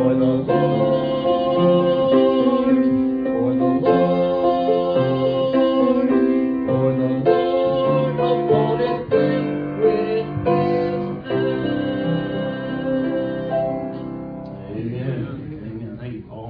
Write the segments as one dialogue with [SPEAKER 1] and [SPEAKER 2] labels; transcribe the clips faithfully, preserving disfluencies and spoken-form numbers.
[SPEAKER 1] For the Lord, for the Lord, for the Lord upholdeth them with wisdom.
[SPEAKER 2] Amen. Amen. Thank you, Paul.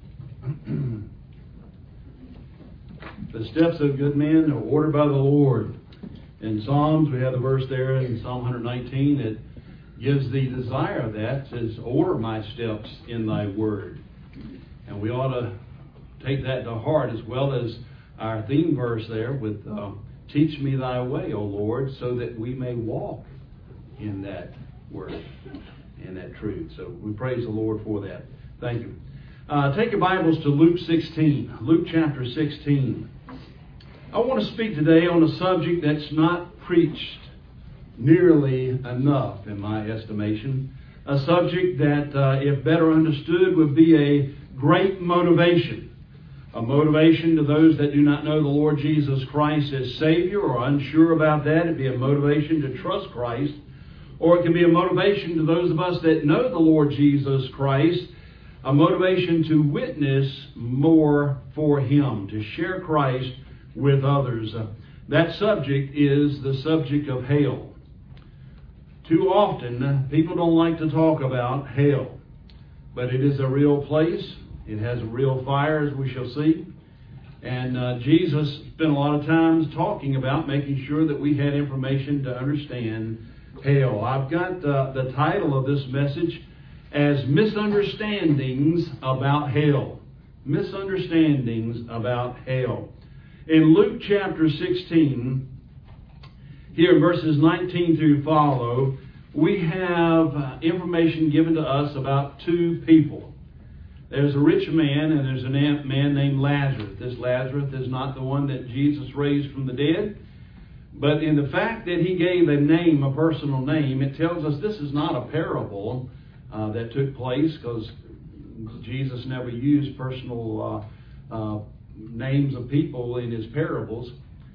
[SPEAKER 2] The steps of good men are ordered by the Lord. In Psalms, we have the verse there in Psalm one nineteen that gives the desire of that. It says, order my steps in thy word. And we ought to take that to heart, as well as our theme verse there with uh, teach me thy way, O Lord, so that we may walk in that word, in that truth. So we praise the Lord for that. Thank you. Uh, take your Bibles to Luke sixteen. Luke chapter sixteen. I want to speak today on a subject that's not preached nearly enough, in my estimation. A subject that, uh, if better understood, would be a great motivation. A motivation to those that do not know the Lord Jesus Christ as Savior or unsure about that. It'd be a motivation to trust Christ. Or it can be a motivation to those of us that know the Lord Jesus Christ. A motivation to witness more for Him, to share Christ with others. Uh, that subject is the subject of hell. Too often, uh, people don't like to talk about hell, but it is a real place. It has a real fire, as we shall see. And uh, Jesus spent a lot of times talking about making sure that we had information to understand hell. I've got uh, the title of this message as Misunderstandings About Hell. Misunderstandings About Hell. In Luke chapter sixteen, here in verses nineteen through follow, we have uh, information given to us about two people. There's a rich man and there's a man named Lazarus. This Lazarus is not the one that Jesus raised from the dead, but in the fact that he gave a name, a personal name, it tells us this is not a parable uh, that took place, because Jesus never used personal uh, uh, names of people in his parables.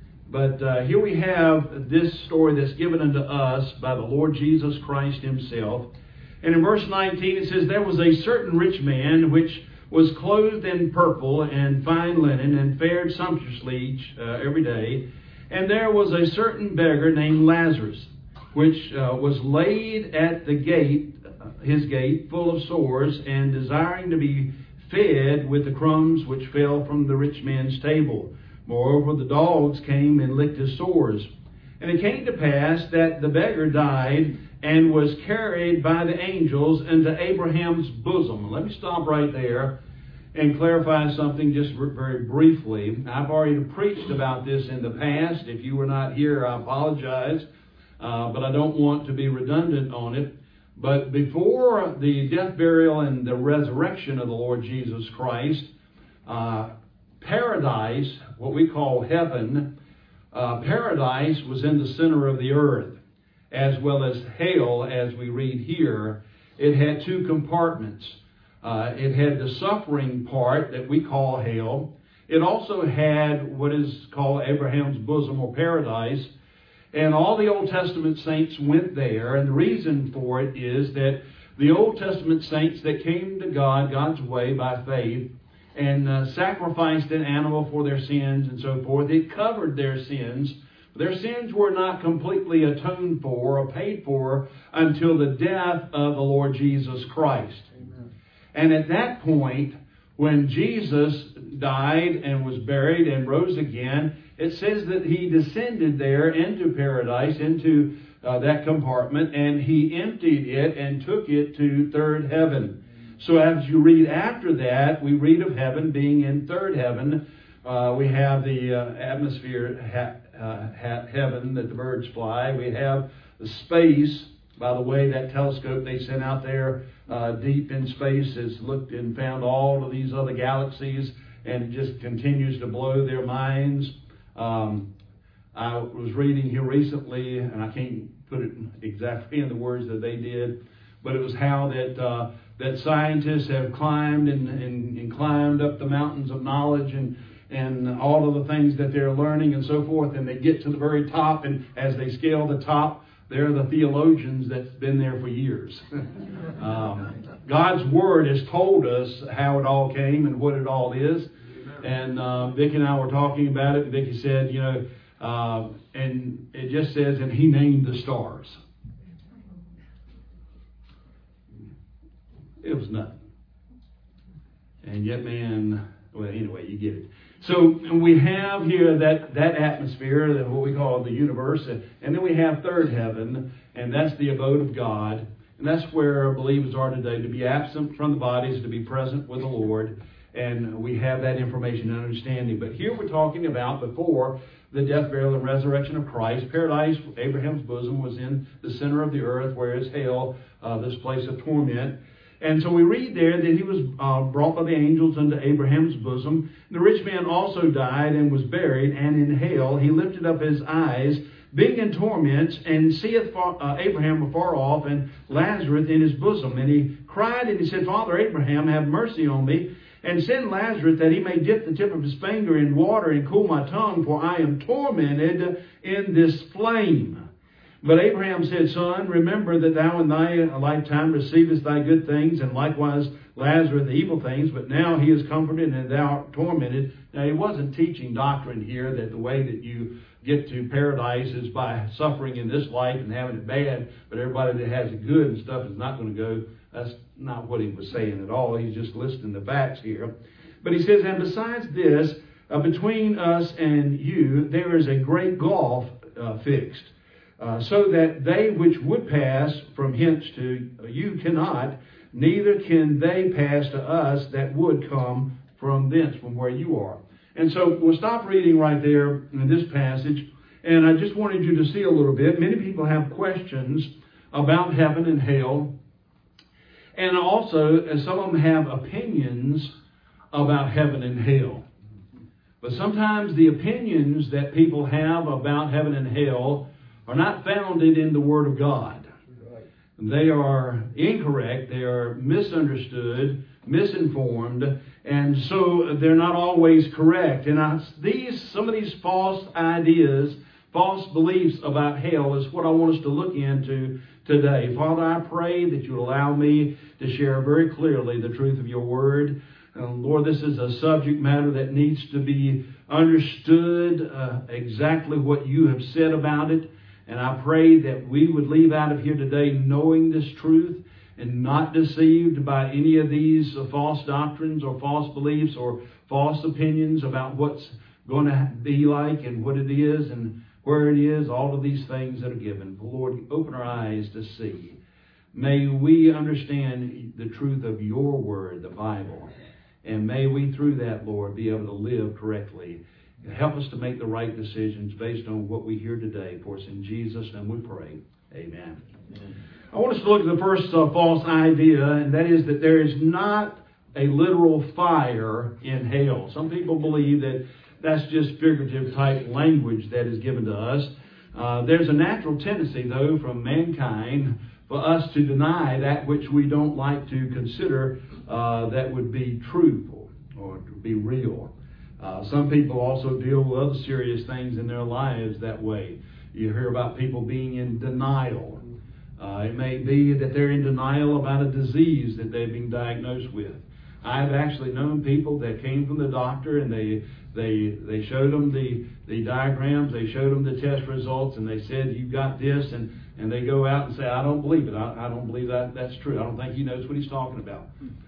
[SPEAKER 2] But uh, here we have this story that's given unto us by the Lord Jesus Christ Himself. And in verse nineteen it says, there was a certain rich man which was clothed in purple and fine linen, and fared sumptuously each, uh, every day. And there was a certain beggar named Lazarus, which uh, was laid at the gate, uh, his gate, full of sores, and desiring to be fed with the crumbs which fell from the rich man's table. Moreover, the dogs came and licked his sores. And it came to pass that the beggar died and was carried by the angels into Abraham's bosom. Let me stop right there and clarify something just very briefly. I've already preached about this in the past. If you were not here, I apologize, uh, but I don't want to be redundant on it. But before the death, burial, and the resurrection of the Lord Jesus Christ, uh, paradise, what we call heaven, uh, paradise was in the center of the earth, as well as hell, as we read here. It had two compartments. Uh, it had the suffering part that we call hell. It also had what is called Abraham's bosom, or paradise. And all the Old Testament saints went there. And the reason for it is that the Old Testament saints that came to God, God's way, by faith, and uh, sacrificed an animal for their sins and so forth, it covered their sins. Their sins were not completely atoned for or paid for until the death of the Lord Jesus Christ. Amen. And at that point, when Jesus died and was buried and rose again, it says that He descended there into paradise, into uh, that compartment, and He emptied it and took it to third heaven. So as you read after that, we read of heaven being in third heaven. Uh, we have the uh, atmosphere ha- uh, ha- heaven that the birds fly. We have the space. By the way, that telescope they sent out there uh, deep in space has looked and found all of these other galaxies, and just continues to blow their minds. Um, I was reading here recently, and I can't put it exactly in the words that they did, but it was how that uh, that scientists have climbed and, and, and climbed up the mountains of knowledge, and and all of the things that they're learning and so forth, and they get to the very top, and as they scale the top, they're the theologians that's been there for years. um, God's Word has told us how it all came and what it all is. And uh, Vicki and I were talking about it, and Vicki said, you know, uh, and it just says, and He named the stars. It was nothing. And yet, man, well, anyway, you get it. So we have here that, that atmosphere, that what we call the universe, and then we have third heaven, and that's the abode of God. And that's where believers are today, to be absent from the bodies, to be present with the Lord. And we have that information and understanding. But here we're talking about before the death, burial, and resurrection of Christ. Paradise, Abraham's bosom, was in the center of the earth, whereas hell, uh, this place of torment. And so we read there that he was uh, brought by the angels unto Abraham's bosom. The rich man also died and was buried, and in hell he lifted up his eyes, being in torments, and seeth far, uh, Abraham afar off, and Lazarus in his bosom. And he cried, and he said, Father Abraham, have mercy on me, and send Lazarus that he may dip the tip of his finger in water and cool my tongue, for I am tormented in this flame. But Abraham said, Son, remember that thou in thy lifetime receivest thy good things, and likewise Lazarus the evil things, but now he is comforted and thou art tormented. Now, he wasn't teaching doctrine here that the way that you get to paradise is by suffering in this life and having it bad, but everybody that has it good and stuff is not going to go. That's not what he was saying at all. He's just listing the facts here. But he says, and besides this, uh, between us and you, there is a great gulf uh, fixed. Uh, so that they which would pass from hence to you cannot, neither can they pass to us that would come from thence, from where you are. And so we'll stop reading right there in this passage. And I just wanted you to see a little bit. Many people have questions about heaven and hell. And also, some of them have opinions about heaven and hell. But sometimes the opinions that people have about heaven and hell are not founded in the Word of God. They are incorrect, they are misunderstood, misinformed, and so they're not always correct. And I, these, some of these false ideas, false beliefs about hell is what I want us to look into today. Father, I pray that you allow me to share very clearly the truth of your Word. Uh, Lord, this is a subject matter that needs to be understood, uh, exactly what you have said about it. And I pray that we would leave out of here today knowing this truth and not deceived by any of these uh, false doctrines or false beliefs or false opinions about what's going to be like and what it is and where it is, all of these things that are given. Lord, open our eyes to see. May we understand the truth of your Word, the Bible. And may we, through that, Lord, be able to live correctly. Help us to make the right decisions based on what we hear today. For us in Jesus' name we pray. Amen. Amen. I want us to look at the first uh, false idea, and that is that there is not a literal fire in hell. Some people believe that that's just figurative type language that is given to us. Uh, there's a natural tendency, though, from mankind for us to deny that which we don't like to consider uh, that would be true or to be real. Uh, some people also deal with other serious things in their lives that way. You hear about people being in denial. Uh, it may be that they're in denial about a disease that they've been diagnosed with. I've actually known people that came from the doctor and they they they showed them the, the diagrams, they showed them the test results, and they said, you've got this, and, and they go out and say, I don't believe it. I, I don't believe that that's true. I don't think he knows what he's talking about.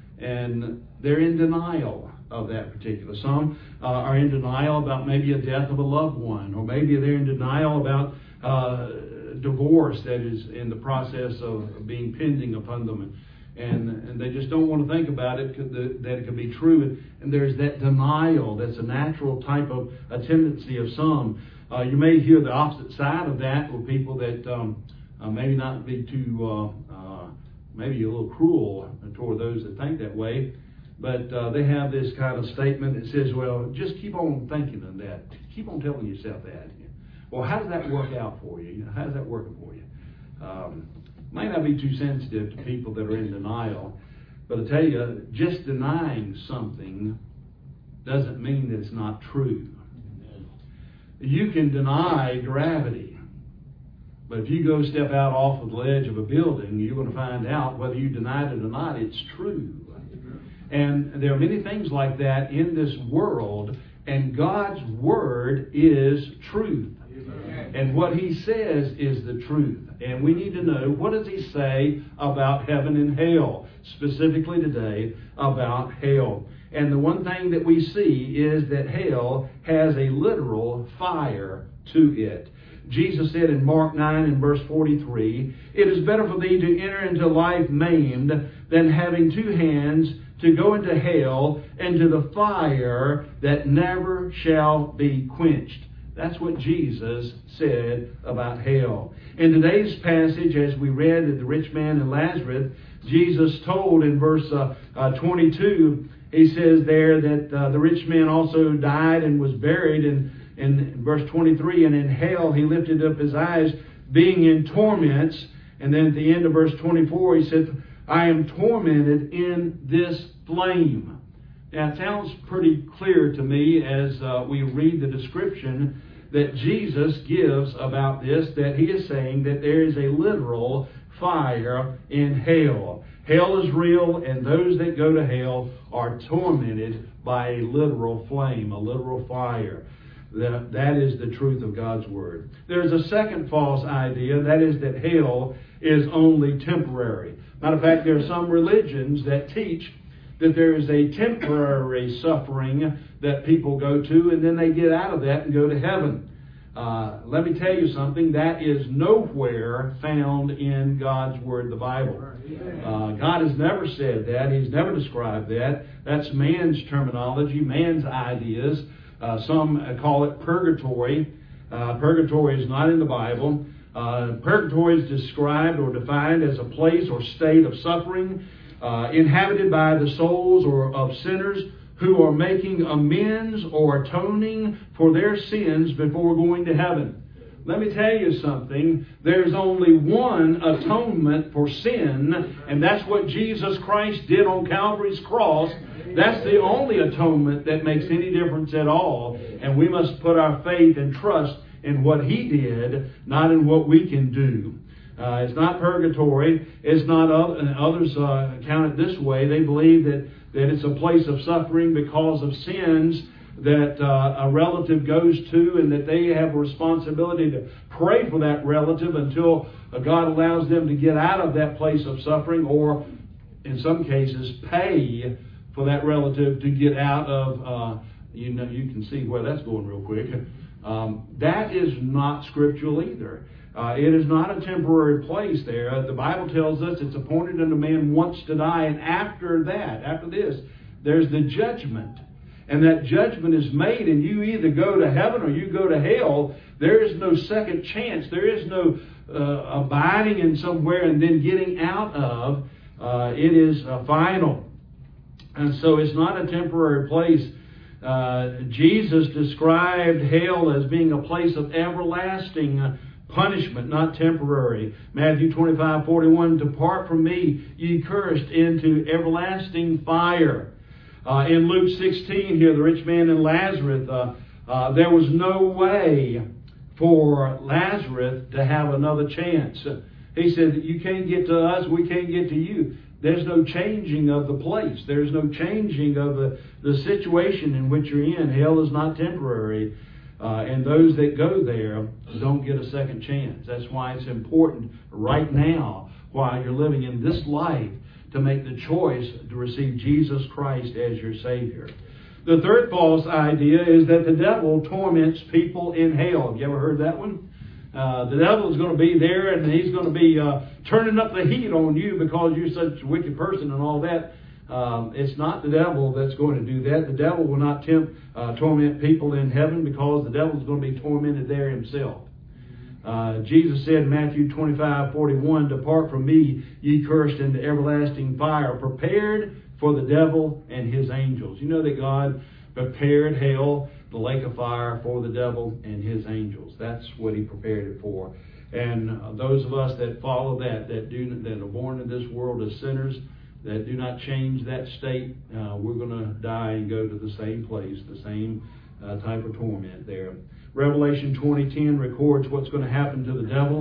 [SPEAKER 2] And they're in denial of that particular. Some uh, are in denial about maybe a death of a loved one, or maybe they're in denial about uh, divorce that is in the process of being pending upon them. And, and they just don't want to think about it, that it could be true. And there's that denial that's a natural type of a tendency of some. Uh, you may hear the opposite side of that with people that um, uh, maybe not be too, uh, uh, maybe a little cruel toward those that think that way. But uh, they have this kind of statement that says, well, just keep on thinking of that. Keep on telling yourself that. Well, how does that work out for you? You know, how does that work for you? Um, might not be too sensitive to people that are in denial, but I tell you, just denying something doesn't mean that it's not true. You can deny gravity, But if you go step out off of the ledge of a building, you're going to find out whether you denied it or not, it's true. And there are many things like that in this world, and God's Word is truth. And what He says is the truth. And we need to know, what does He say about heaven and hell? Specifically today, about hell. And the one thing that we see is that hell has a literal fire to it. Jesus said in Mark nine and verse forty-three, "It is better for thee to enter into life maimed than having two hands to go into hell and to the fire that never shall be quenched." That's what Jesus said about hell. In today's passage, as we read at the rich man and Lazarus, Jesus told in verse uh, uh, twenty-two, He says there that uh, the rich man also died and was buried. And in verse twenty-three, and in hell he lifted up his eyes, being in torments. And then at the end of verse twenty-four, he said, "I am tormented in this flame." Now, it sounds pretty clear to me as uh, we read the description that Jesus gives about this, that He is saying that there is a literal fire in hell. Hell is real, and those that go to hell are tormented by a literal flame, a literal fire. That, that is the truth of God's Word. There's a second false idea, that is that hell is only temporary. Matter of fact, there are some religions that teach that there is a temporary suffering that people go to, and then they get out of that and go to heaven. Uh, let me tell you something, that is nowhere found in God's Word, the Bible. Uh, God has never said that. He's never described that. That's man's terminology, man's ideas. Uh, some call it purgatory. Uh, purgatory is not in the Bible. Uh, purgatory is described or defined as a place or state of suffering uh, inhabited by the souls or of sinners who are making amends or atoning for their sins before going to heaven. Let me tell you something. There's only one atonement for sin, and that's what Jesus Christ did on Calvary's cross. That's the only atonement that makes any difference at all. And we must put our faith and trust in what He did, not in what we can do. Uh, it's not purgatory. It's not other, and others uh, count it this way. They believe that, that it's a place of suffering because of sins that uh, a relative goes to, and that they have a responsibility to pray for that relative until uh, God allows them to get out of that place of suffering, or in some cases pay for that relative to get out of, uh, you know, you can see where that's going real quick. Um, that is not scriptural either. Uh, it is not a temporary place there. Uh, the Bible tells us it's appointed unto man once to die, and after that, after this, there's the judgment. And that judgment is made, and you either go to heaven or you go to hell. There is no second chance. There is no uh, abiding in somewhere and then getting out of. Uh, it is uh, final. And so it's not a temporary place. Uh, Jesus described hell as being a place of everlasting punishment, not temporary. Matthew twenty-five forty-one, "Depart from me, ye cursed, into everlasting fire." Uh, in Luke sixteen here, the rich man and Lazarus, uh, uh, there was no way for Lazarus to have another chance. He said, "You can't get to us, we can't get to you." There's no changing of the place. There's no changing of the, the situation in which you're in. Hell is not temporary. Uh, and those that go there don't get a second chance. That's why it's important right now, while you're living in this life, to make the choice to receive Jesus Christ as your Savior. The third false idea is that the devil torments people in hell. Have you ever heard that one? Uh, the devil is going to be there, and he's going to be uh, turning up the heat on you because you're such a wicked person and all that. Um, it's not the devil that's going to do that. The devil will not tempt, uh, torment people in heaven, because the devil is going to be tormented there himself. Uh, Jesus said in Matthew twenty-five forty-one, "Depart from me, ye cursed, into everlasting fire, prepared for the devil and his angels." You know that God prepared hell, the lake of fire, for the devil and his angels. That's what He prepared it for. And uh, those of us that follow that, that do that are born in this world as sinners, that do not change that state, uh, we're going to die and go to the same place, the same uh, type of torment there. Revelation twenty ten records what's going to happen to the devil.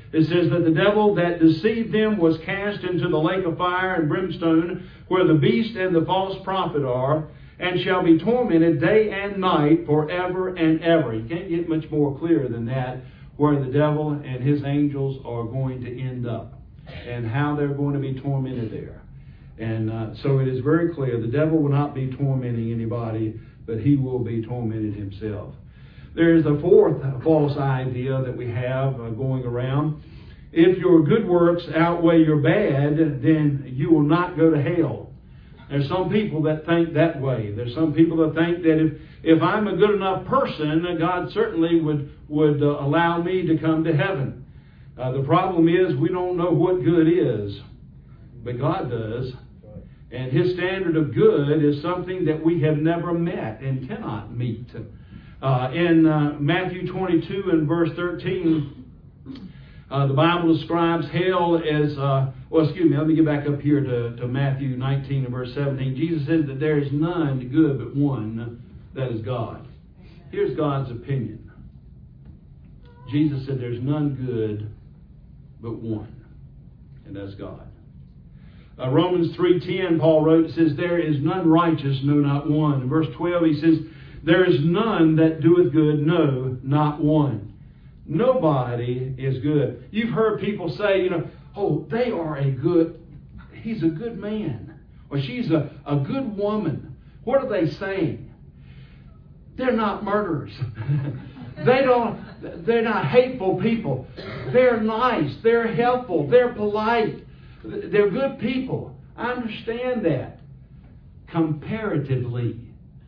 [SPEAKER 2] It says that the devil that deceived them was cast into the lake of fire and brimstone, where the beast and the false prophet are, and shall be tormented day and night forever and ever. You can't get much more clear than that, where the devil and his angels are going to end up and how they're going to be tormented there. And uh, so it is very clear the devil will not be tormenting anybody, but he will be tormented himself. There is a fourth false idea that we have uh, going around. If your good works outweigh your bad, then you will not go to hell. There's some people that think that way. There's some people that think that if, if I'm a good enough person, God certainly would, would uh, allow me to come to heaven. Uh, the problem is we don't know what good is, but God does. And His standard of good is something that we have never met and cannot meet. Uh, in uh, Matthew twenty-two and verse thirteen, uh, the Bible describes hell as, uh, well, excuse me, let me get back up here to, to Matthew nineteen and verse seventeen. Jesus says that there is none good but one, that is God. Here's God's opinion. Jesus said there's none good but one, and that's God. Uh, Romans three ten, Paul wrote, it says, there is none righteous, no, not one. In verse twelve, he says, there is none that doeth good, no, not one. Nobody is good. You've heard people say, you know, oh, they are a good, he's a good man. Or she's a, a good woman. What are they saying? They're not murderers. They don't, they're not hateful people. They're nice. They're helpful. They're polite. They're good people. I understand that. Comparatively.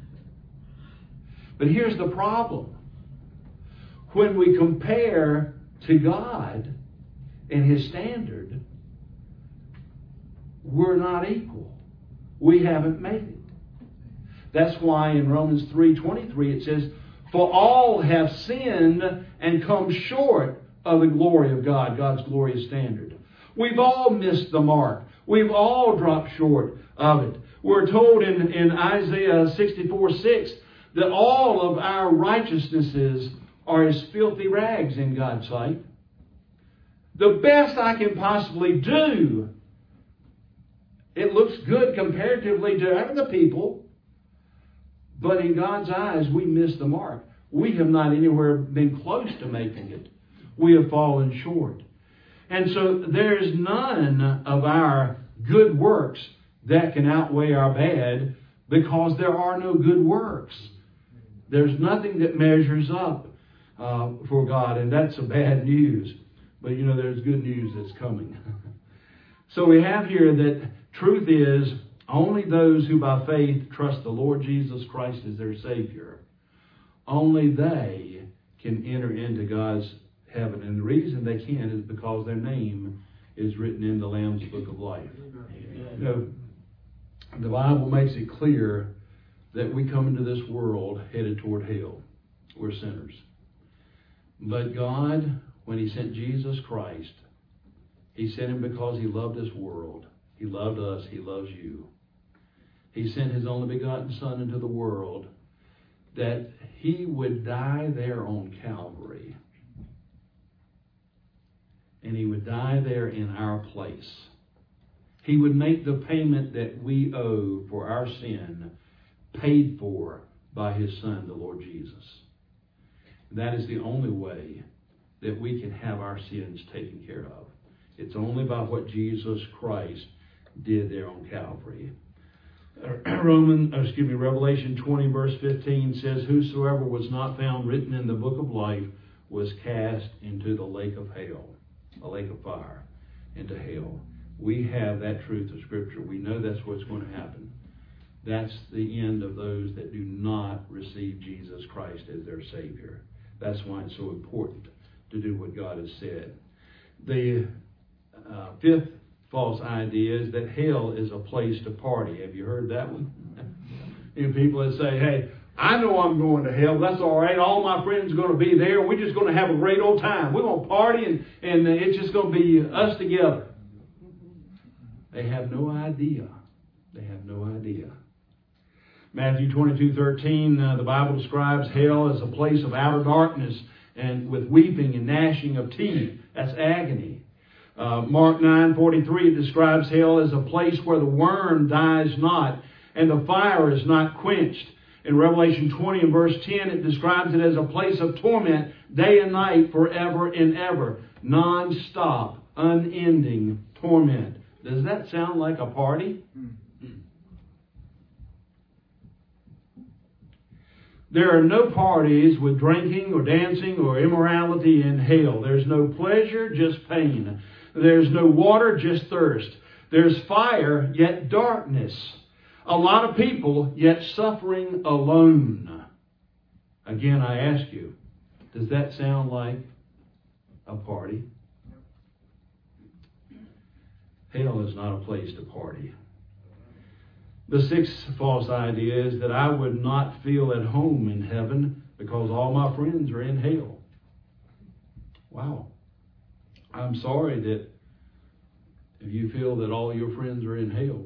[SPEAKER 2] But here's the problem. When we compare to God and His standard, we're not equal. We haven't made it. That's why in Romans three twenty-three it says, for all have sinned and come short of the glory of God, God's glorious standard. We've all missed the mark. We've all dropped short of it. We're told in, in Isaiah sixty-four six that all of our righteousnesses are as filthy rags in God's sight. The best I can possibly do, it looks good comparatively to other people, but in God's eyes, we miss the mark. We have not anywhere been close to making it. We have fallen short. And so there is none of our good works that can outweigh our bad, because there are no good works. There's nothing that measures up uh, for God, and that's a bad news. But you know, there's good news that's coming. So we have here that truth is only those who by faith trust the Lord Jesus Christ as their Savior, only they can enter into God's heaven. And the reason they can is because their name is written in the Lamb's Book of Life. You know, the Bible makes it clear that we come into this world headed toward hell. We're sinners. But God, when He sent Jesus Christ, He sent Him because He loved this world. He loved us. He loves you. He sent His only begotten Son into the world that He would die there on Calvary. And He would die there in our place. He would make the payment that we owe for our sin paid for by His Son, the Lord Jesus. That is the only way that we can have our sins taken care of. It's only by what Jesus Christ did there on Calvary. Roman, excuse me, Revelation twenty verse fifteen says, whosoever was not found written in the book of life was cast into the lake of hell, a lake of fire, into hell. We have that truth of Scripture. We know that's what's going to happen. That's the end of those that do not receive Jesus Christ as their Savior. That's why it's so important to do what God has said. The uh, fifth false idea is that hell is a place to party. Have you heard that one? You know, people that say, hey, I know I'm going to hell. That's all right. All my friends are going to be there. We're just going to have a great old time. We're going to party, and, and it's just going to be us together. They have no idea. They have no idea. Matthew twenty-two thirteen, uh, the Bible describes hell as a place of outer darkness and with weeping and gnashing of teeth. That's agony. Uh, Mark nine forty-three describes hell as a place where the worm dies not and the fire is not quenched. In Revelation twenty and verse ten, it describes it as a place of torment day and night forever and ever. Non-stop, unending torment. Does that sound like a party? There are no parties with drinking or dancing or immorality in hell. There's no pleasure, just pain. There's no water, just thirst. There's fire, yet darkness. A lot of people, yet suffering alone. Again, I ask you, does that sound like a party? Hell is not a place to party. The sixth false idea is that I would not feel at home in heaven because all my friends are in hell. Wow. I'm sorry that if you feel that all your friends are in hell.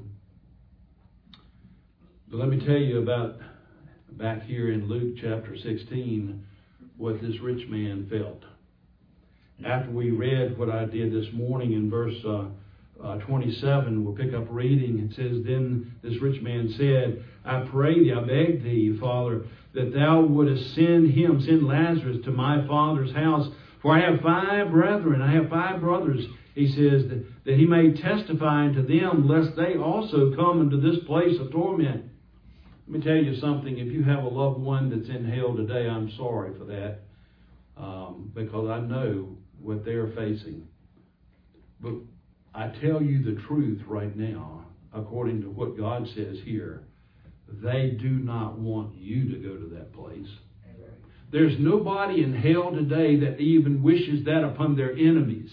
[SPEAKER 2] But let me tell you about, back here in Luke chapter sixteen, what this rich man felt. After we read what I did this morning in verse uh, uh, twenty-seven, we'll pick up reading. It says, Then this rich man said, I pray thee, I beg thee, Father, that thou wouldest send him, send Lazarus to my father's house. For I have five brethren, I have five brothers, he says, that, that he may testify unto them, lest they also come into this place of torment. Let me tell you something. If you have a loved one that's in hell today, I'm sorry for that. Um, because I know what they're facing. But I tell you the truth right now, according to what God says here. They do not want you to go to that place. There's nobody in hell today that even wishes that upon their enemies.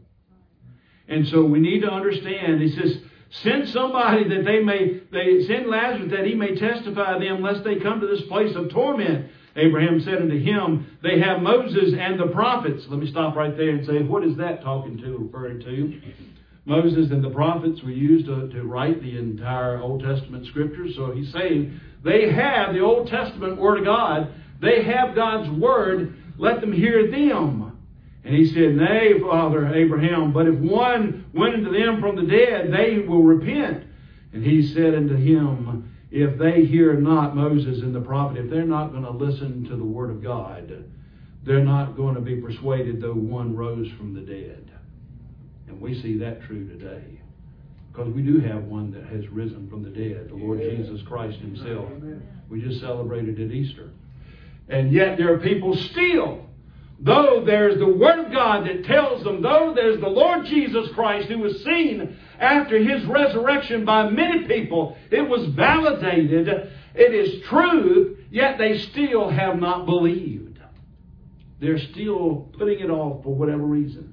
[SPEAKER 2] And so we need to understand, he says, send somebody that they may, they send Lazarus that he may testify to them, lest they come to this place of torment. Abraham said unto him, they have Moses and the prophets. Let me stop right there and say, what is that talking to, referring to? Moses and the prophets were used to, to write the entire Old Testament scriptures. So he's saying, they have the Old Testament Word of God. They have God's Word. Let them hear them. And he said, Nay, Father Abraham, but if one went unto them from the dead, they will repent. And he said unto him, if they hear not Moses and the prophet, if they're not going to listen to the Word of God, they're not going to be persuaded though one rose from the dead. And we see that true today. Because we do have one that has risen from the dead, the Lord Amen. Jesus Christ himself. Amen. We just celebrated at Easter. And yet there are people still, though there's the Word of God that tells them, though there's the Lord Jesus Christ who was seen after His resurrection by many people, it was validated, it is truth, yet they still have not believed. They're still putting it off for whatever reason.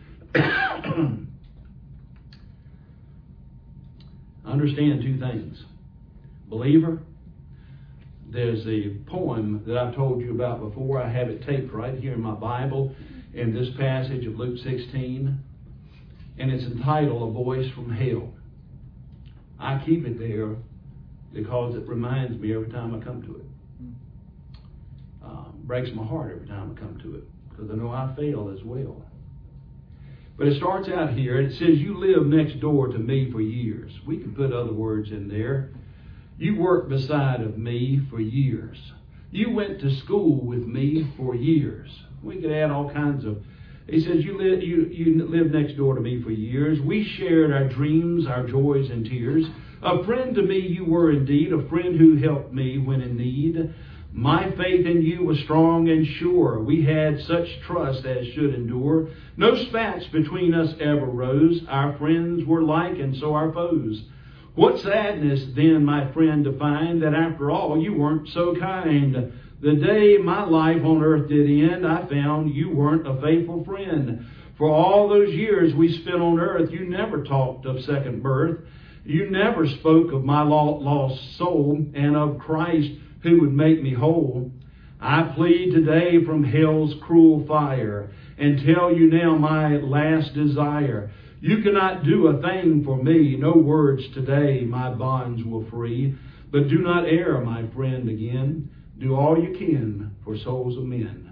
[SPEAKER 2] Understand two things. Believer, there's a poem that I've told you about before. I have it taped right here in my Bible in this passage of Luke sixteen. And it's entitled A Voice from Hell. I keep it there because it reminds me every time I come to it. Uh, breaks my heart every time I come to it because I know I fail as well. But it starts out here. It says, you lived next door to me for years. We can put other words in there. You worked beside of me for years. You went to school with me for years. We could add all kinds of... He says, you, li- you, you lived next door to me for years. We shared our dreams, our joys and tears. A friend to me you were indeed, a friend who helped me when in need. My faith in you was strong and sure. We had such trust as should endure. No spats between us ever rose. Our friends were like and so our foes. What sadness then, my friend, to find that after all you weren't so kind. The day my life on earth did end, I found you weren't a faithful friend. For all those years we spent on earth, you never talked of second birth. You never spoke of my lost soul and of Christ who would make me whole. I plead today from hell's cruel fire and tell you now my last desire. You cannot do a thing for me. No words today my bonds will free. But do not err, my friend, again. Do all you can for souls of men.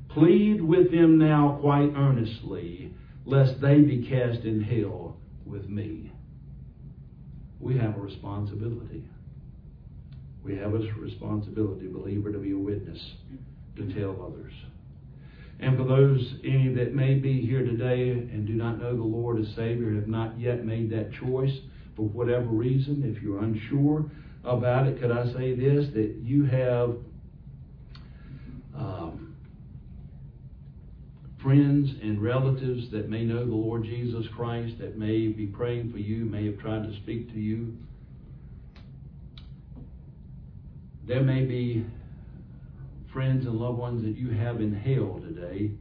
[SPEAKER 2] Plead with them now quite earnestly, lest they be cast in hell with me. We have a responsibility. We have a responsibility, believer, to be a witness, to tell others. And for those, any that may be here today and do not know the Lord as Savior, have not yet made that choice for whatever reason, if you're unsure about it, could I say this, that you have um, friends and relatives that may know the Lord Jesus Christ, that may be praying for you, may have tried to speak to you. There may be friends and loved ones that you have in hell today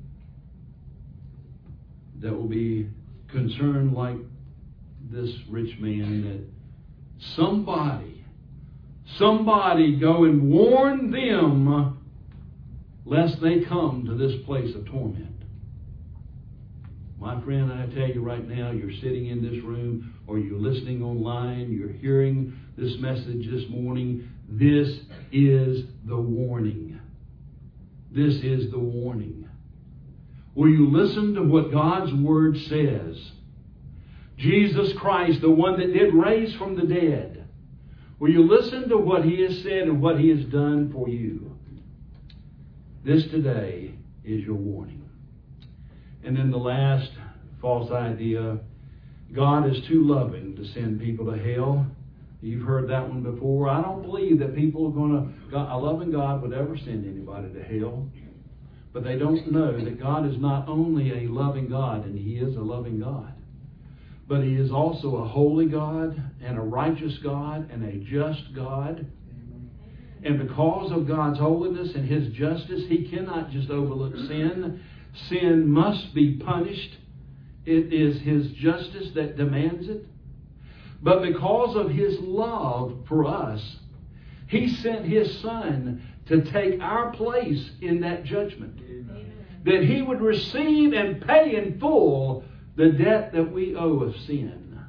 [SPEAKER 2] that will be concerned like this rich man that somebody, somebody go and warn them lest they come to this place of torment. My friend, I tell you right now, you're sitting in this room or you're listening online, you're hearing this message this morning. This is the warning. This is the warning. Will you listen to what God's Word says? Jesus Christ, the one that did raise from the dead. Will you listen to what He has said and what He has done for you? This today is your warning. And then the last false idea, God is too loving to send people to hell. You've heard that one before. I don't believe that people are going to, a loving God would ever send anybody to hell. But they don't know that God is not only a loving God, and He is a loving God, but He is also a holy God and a righteous God and a just God. And because of God's holiness and His justice, He cannot just overlook sin. Sin must be punished. It is His justice that demands it. But because of His love for us, He sent His Son to take our place in that judgment. Amen. That He would receive and pay in full the debt that we owe of sin.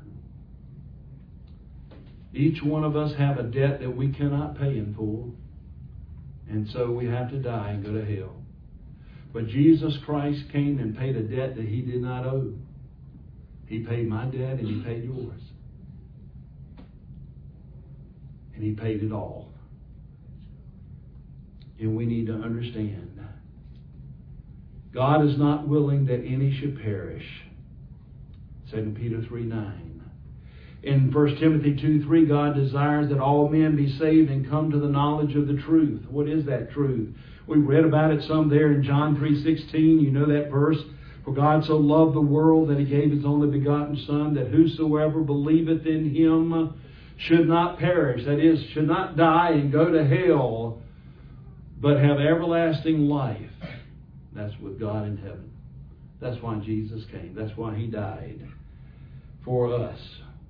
[SPEAKER 2] Each one of us have a debt that we cannot pay in full. And so we have to die and go to hell. But Jesus Christ came and paid a debt that He did not owe. He paid my debt and He paid yours. And He paid it all. And we need to understand, God is not willing that any should perish. Second Peter three nine. In First Timothy two three, God desires that all men be saved and come to the knowledge of the truth. What is that truth? We read about it some there in John three sixteen. You know that verse. For God so loved the world that He gave His only begotten Son, that whosoever believeth in Him should not perish. That is, should not die and go to hell, but have everlasting life. That's with God in heaven. That's why Jesus came. That's why He died for us.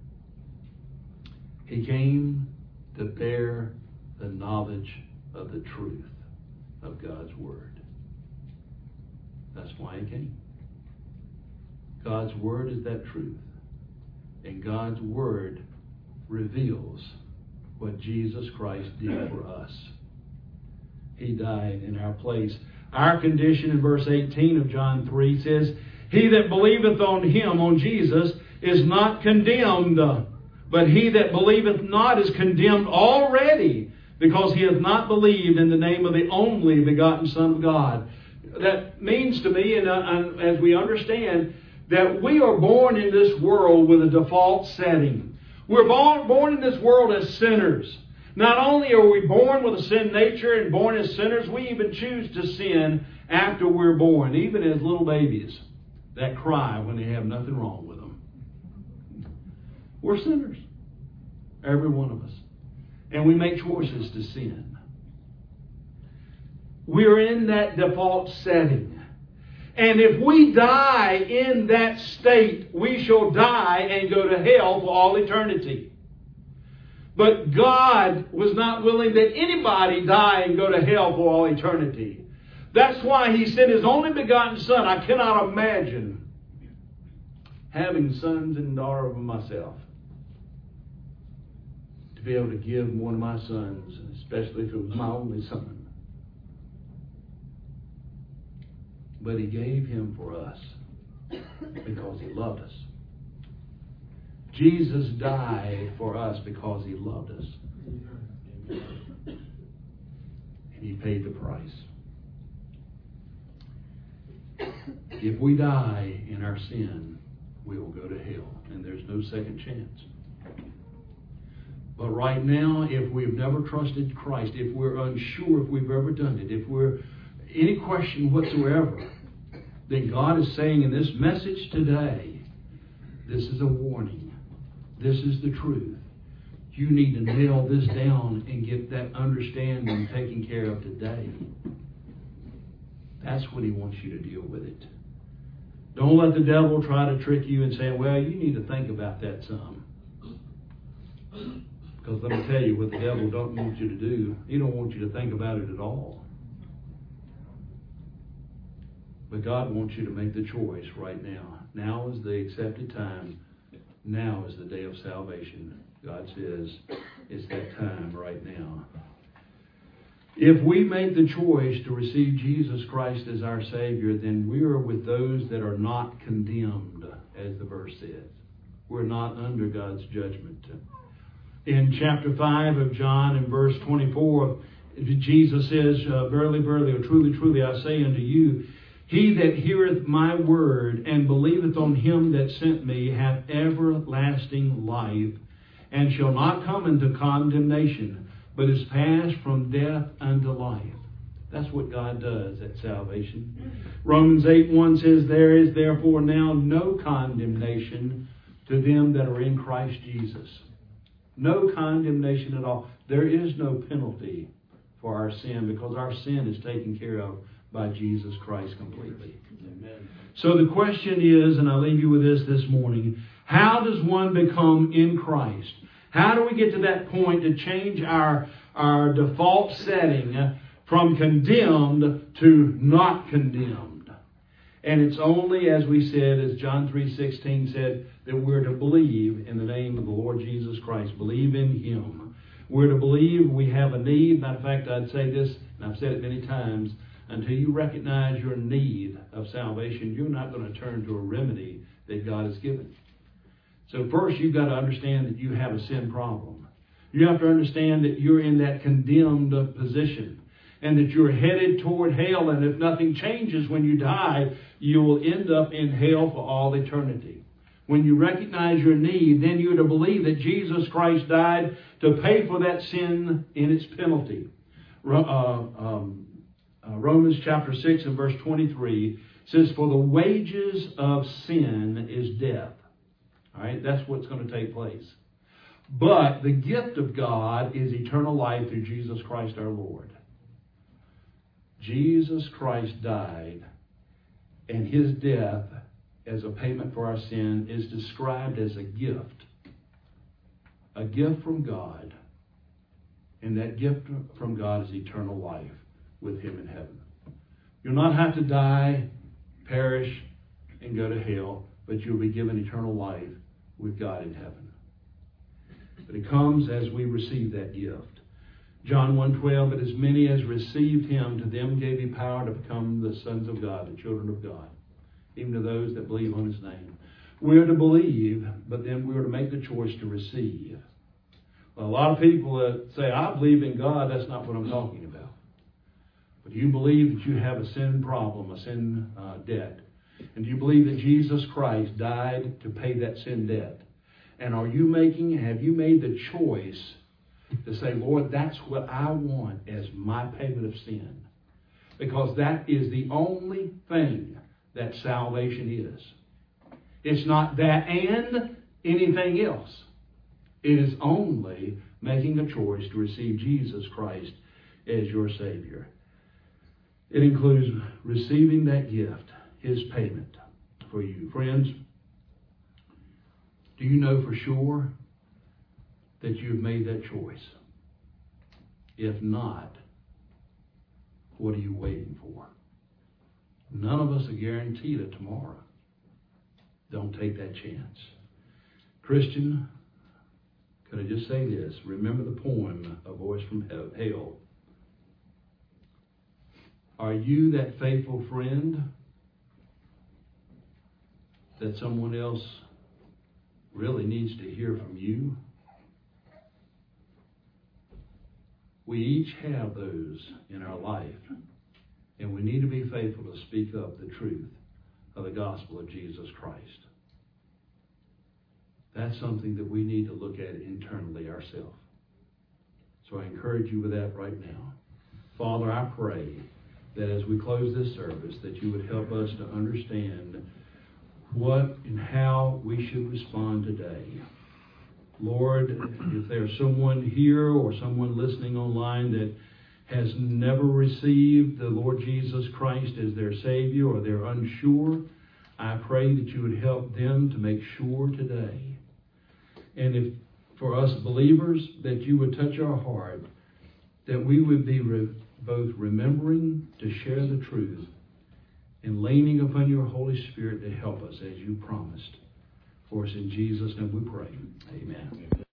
[SPEAKER 2] He came to bear the knowledge of the truth of God's Word. That's why He came. God's Word is that truth. And God's Word reveals what Jesus Christ did for us. He died in our place. Our condition in verse eighteen of John three says, He that believeth on Him, on Jesus, is not condemned, but he that believeth not is condemned already, because he hath not believed in the name of the only begotten Son of God. That means to me, and, uh, and as we understand, that we are born in this world with a default setting. We're born, born in this world as sinners. Not only are we born with a sin nature and born as sinners, we even choose to sin after we're born, even as little babies that cry when they have nothing wrong with them. We're sinners, every one of us. And we make choices to sin. We're in that default setting. And if we die in that state, we shall die and go to hell for all eternity. But God was not willing that anybody die and go to hell for all eternity. That's why He sent His only begotten Son. I cannot imagine having sons and daughters of myself, to be able to give one of my sons, especially if it was my only son. But He gave Him for us because He loved us. Jesus died for us because He loved us. And He paid the price. If we die in our sin, we will go to hell, and there's no second chance. But right now, if we've never trusted Christ, if we're unsure if we've ever done it, if we're any question whatsoever, then God is saying in this message today, this is a warning. This is the truth. You need to nail this down and get that understanding taken care of today. That's what He wants you to deal with it. Don't let the devil try to trick you and say, well, you need to think about that some. Because let me tell you what the devil don't want you to do. He don't want you to think about it at all. But God wants you to make the choice right now. Now is the accepted time. Now is the day of salvation. God says it's that time right now. If we make the choice to receive Jesus Christ as our Savior, then we are with those that are not condemned, as the verse says. We're not under God's judgment. In chapter five of John, in verse twenty-four, Jesus says, uh, Verily, verily, or truly, truly, I say unto you, he that heareth my word and believeth on him that sent me hath everlasting life, and shall not come into condemnation, but is passed from death unto life. That's what God does at salvation. Romans eight one says, There is therefore now no condemnation to them that are in Christ Jesus. No condemnation at all. There is no penalty for our sin, because our sin is taken care of by Jesus Christ completely. Amen. So the question is, and I'll leave you with this this morning, how does one become in Christ? How do we get to that point to change our, our default setting from condemned to not condemned? And it's only, as we said, as John three sixteen said, that we're to believe in the name of the Lord Jesus Christ. Believe in Him. We're to believe we have a need. Matter of fact, I'd say this, and I've said it many times, until you recognize your need of salvation, you're not going to turn to a remedy that God has given. So first, you've got to understand that you have a sin problem. You have to understand that you're in that condemned position, and that you're headed toward hell, and if nothing changes when you die, you will end up in hell for all eternity. When you recognize your need, then you're to believe that Jesus Christ died to pay for that sin in its penalty. Uh, um, uh, Romans chapter six and verse twenty-three says, For the wages of sin is death. All right, that's what's going to take place. But the gift of God is eternal life through Jesus Christ our Lord. Jesus Christ died, and His death as a payment for our sin is described as a gift. A gift from God. And that gift from God is eternal life with Him in heaven. You'll not have to die, perish, and go to hell, but you'll be given eternal life with God in heaven. But it comes as we receive that gift. John one twelve, But as many as received Him, to them gave He power to become the sons of God, the children of God, even to those that believe on His name. We're to believe, but then we're to make the choice to receive. Well, a lot of people that say, I believe in God, that's not what I'm talking about. But do you believe that you have a sin problem, a sin uh, debt? And do you believe that Jesus Christ died to pay that sin debt? And are you making, have you made the choice to say, Lord, that's what I want as my payment of sin? Because that is the only thing that salvation is. It's not that and anything else. It is only making a choice to receive Jesus Christ as your Savior. It includes receiving that gift, His payment for you. Friends, do you know for sure that you've made that choice? If not, what are you waiting for? None of us are guaranteed a tomorrow. Don't take that chance. Christian, could I just say this? Remember the poem, A Voice from Hell. Are you that faithful friend that someone else really needs to hear from you? We each have those in our life, and we need to be faithful to speak up the truth of the gospel of Jesus Christ. That's something that we need to look at internally ourselves. So I encourage you with that right now. Father, I pray that as we close this service, that you would help us to understand what and how we should respond today. Lord, if there's someone here or someone listening online that has never received the Lord Jesus Christ as their Savior, or they're unsure, I pray that you would help them to make sure today. And if for us believers, that you would touch our heart, that we would be re- both remembering to share the truth and leaning upon your Holy Spirit to help us as you promised. For us in Jesus' name we pray. Amen.